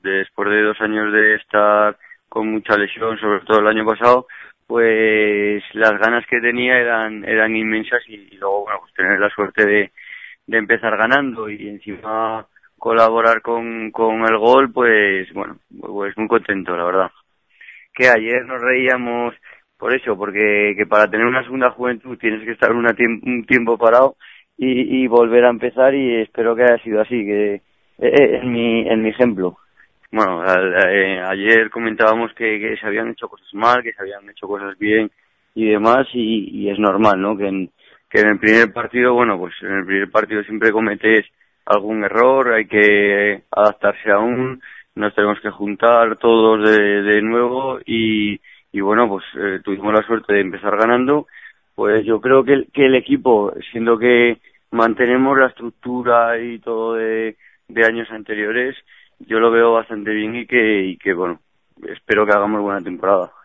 después de 2 años de estar con mucha lesión, sobre todo el año pasado, pues las ganas que tenía eran inmensas y luego, bueno, pues tener la suerte de empezar ganando y encima colaborar con el gol, pues bueno, pues muy contento, la verdad. Que ayer nos reíamos por eso, porque que para tener una segunda juventud tienes que estar un tiempo parado y volver a empezar, y espero que haya sido así, que en mi ejemplo. Bueno, ayer comentábamos que se habían hecho cosas mal, que se habían hecho cosas bien y demás, y es normal, ¿no? Que en el primer partido, bueno, pues en el primer partido siempre cometes algún error, hay que adaptarse aún, nos tenemos que juntar todos de nuevo y bueno, pues tuvimos la suerte de empezar ganando. Pues yo creo que el equipo, siendo que mantenemos la estructura y todo de años anteriores, yo lo veo bastante bien y que bueno, espero que hagamos buena temporada.